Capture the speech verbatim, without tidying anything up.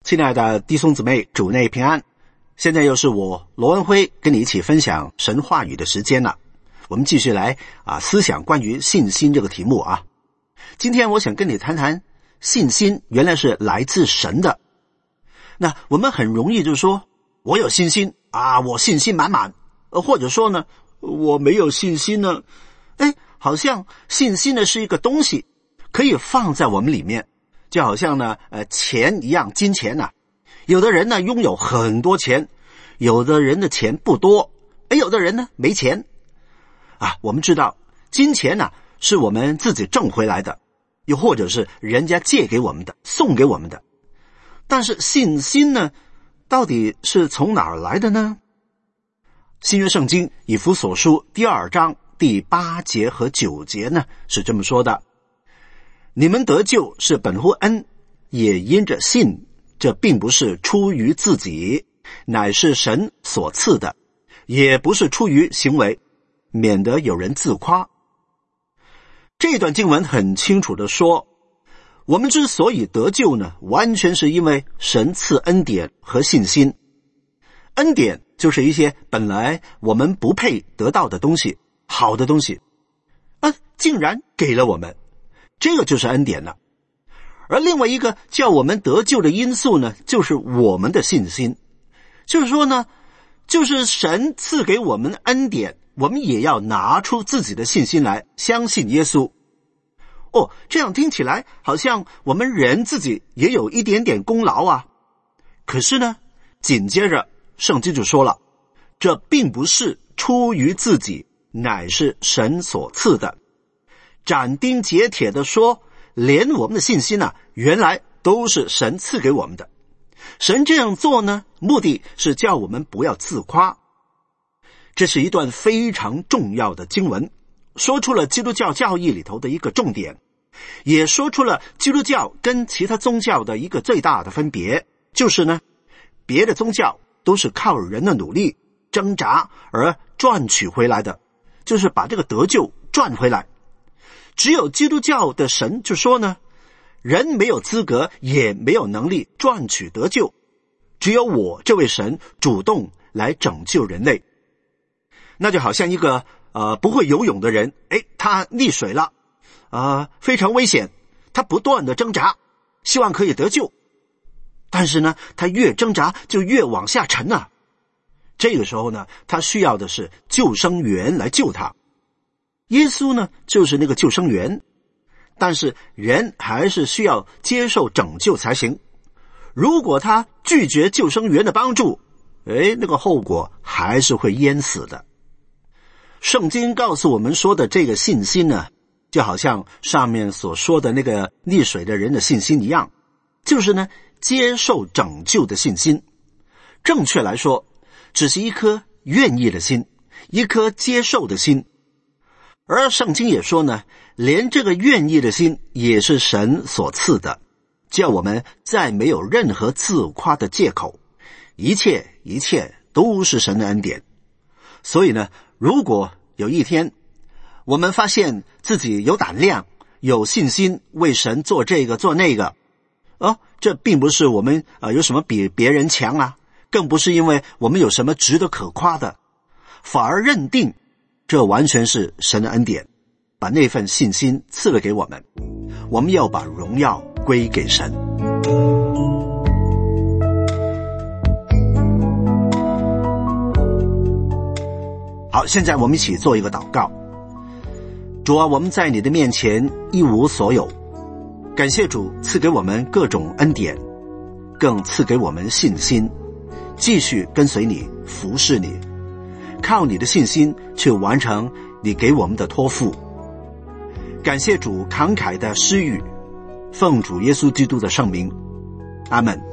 亲爱的弟兄姊妹，主内平安。现在又是我罗文辉跟你一起分享神话语的时间了。我们继续来啊思想关于信心这个题目啊。今天我想跟你谈谈信心原来是来自神的。那我们很容易就说我有信心啊，我信心满满，或者说呢我没有信心呢，哎，好像信心呢是一个东西可以放在我们里面，就好像呢呃钱一样，金钱啊，有的人呢拥有很多钱，有的人的钱不多，而有的人呢没钱啊。我们知道金钱呢是我们自己挣回来的，又或者是人家借给我们的，送给我们的。但是信心呢到底是从哪儿来的呢？新约圣经以弗所书第二章第八节和九节呢是这么说的：你们得救是本乎恩，也因着信，这并不是出于自己，乃是神所赐的，也不是出于行为，免得有人自夸。这段经文很清楚地说，我们之所以得救呢，完全是因为神赐恩典和信心。恩典就是一些本来我们不配得到的东西，好的东西啊，竟然给了我们，这个就是恩典了。而另外一个叫我们得救的因素呢，就是我们的信心。就是说呢，就是神赐给我们恩典，我们也要拿出自己的信心来，相信耶稣。哦，这样听起来好像我们人自己也有一点点功劳啊。可是呢，紧接着圣经就说了，这并不是出于自己，乃是神所赐的。斩钉截铁地说，连我们的信心啊，原来都是神赐给我们的。神这样做呢，目的是叫我们不要自夸。这是一段非常重要的经文，说出了基督教教义里头的一个重点，也说出了基督教跟其他宗教的一个最大的分别，就是呢，别的宗教都是靠人的努力挣扎而赚取回来的，就是把这个得救赚回来。只有基督教的神就说呢，人没有资格也没有能力赚取得救，只有我这位神主动来拯救人类。那就好像一个呃不会游泳的人，诶，他溺水了啊、呃，非常危险，他不断的挣扎，希望可以得救，但是呢他越挣扎就越往下沉啊。这个时候呢，他需要的是救生员来救他。耶稣呢就是那个救生员，但是人还是需要接受拯救才行。如果他拒绝救生员的帮助，诶，那个后果还是会淹死的。圣经告诉我们说的这个信心呢，就好像上面所说的那个溺水的人的信心一样，就是呢接受拯救的信心。正确来说，只是一颗愿意的心，一颗接受的心。而圣经也说呢，连这个愿意的心也是神所赐的，叫我们再没有任何自夸的借口，一切一切都是神的恩典。所以呢，如果有一天我们发现自己有胆量有信心为神做这个做那个，哦，这并不是我们呃有什么比别人强啊，更不是因为我们有什么值得可夸的，反而认定这完全是神的恩典，把那份信心赐了给我们，我们要把荣耀归给神。好，现在我们一起做一个祷告。主啊，我们在你的面前一无所有，感谢主赐给我们各种恩典，更赐给我们信心，继续跟随你，服侍你，靠你的信心去完成你给我们的托付。感谢主慷慨的施予，奉主耶稣基督的圣名，阿们。